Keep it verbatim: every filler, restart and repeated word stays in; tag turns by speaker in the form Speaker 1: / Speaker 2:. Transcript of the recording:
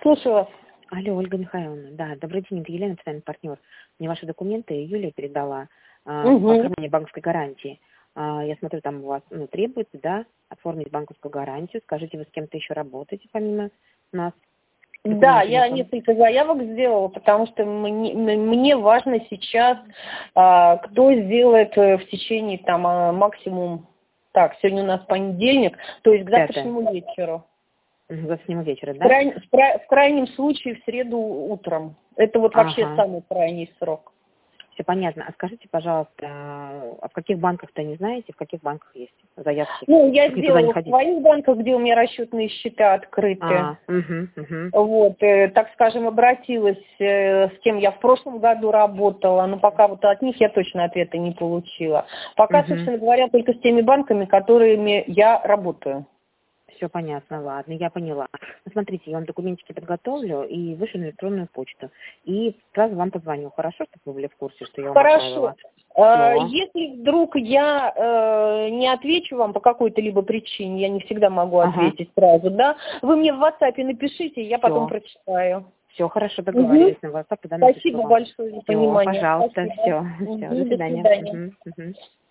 Speaker 1: Слушаю вас.
Speaker 2: Алло, Ольга Михайловна. Да, добрый день, это Елена, официальный партнер. Мне ваши документы Юлия передала а,
Speaker 1: Угу.
Speaker 2: по оформлению банковской гарантии. А, я смотрю, там у вас ну, требуется, да, оформить банковскую гарантию. Скажите, вы с кем-то еще работаете помимо нас?
Speaker 1: Да, я несколько заявок сделала, потому что мне, мне важно сейчас, а, кто сделает в течение там а, максимум, так, сегодня у нас понедельник, то есть к завтрашнему вечеру.
Speaker 2: К завтрашнему вечеру,
Speaker 1: В,
Speaker 2: да?
Speaker 1: край, в, край, в крайнем случае в среду утром. Это вот вообще
Speaker 2: Ага.
Speaker 1: самый крайний срок.
Speaker 2: Все понятно. А скажите, пожалуйста, а в каких банках-то не знаете, в каких банках есть заявки?
Speaker 1: Ну, я
Speaker 2: Чтобы никуда не
Speaker 1: сделала в
Speaker 2: ходить.
Speaker 1: своих банках, где у меня расчетные счета открыты.
Speaker 2: А, угу, угу.
Speaker 1: Вот, э, так скажем, обратилась, э, с кем я в прошлом году работала, но пока вот от них я точно ответа не получила. Пока,
Speaker 2: Угу.
Speaker 1: собственно говоря, только с теми банками, которыми я работаю.
Speaker 2: Все понятно, ладно, я поняла. Ну, смотрите, я вам документики подготовлю и вышлю на электронную почту. И сразу вам позвоню. Хорошо, чтобы вы были в курсе, что я вам
Speaker 1: Хорошо.
Speaker 2: отправила?
Speaker 1: Э,
Speaker 2: Всё.
Speaker 1: Если вдруг я э, не отвечу вам по какой-то либо причине, я не всегда могу
Speaker 2: Ага.
Speaker 1: ответить сразу, да, вы мне в WhatsApp напишите, я
Speaker 2: Всё.
Speaker 1: потом прочитаю.
Speaker 2: Все, хорошо, договорились.
Speaker 1: Угу.
Speaker 2: На WhatsApp, тогда напишу
Speaker 1: Спасибо
Speaker 2: вам.
Speaker 1: большое за
Speaker 2: Все,
Speaker 1: понимание.
Speaker 2: пожалуйста,
Speaker 1: Спасибо.
Speaker 2: все,
Speaker 1: Угу.
Speaker 2: все, до
Speaker 1: До
Speaker 2: свидания.
Speaker 1: свидания.
Speaker 2: Угу, угу.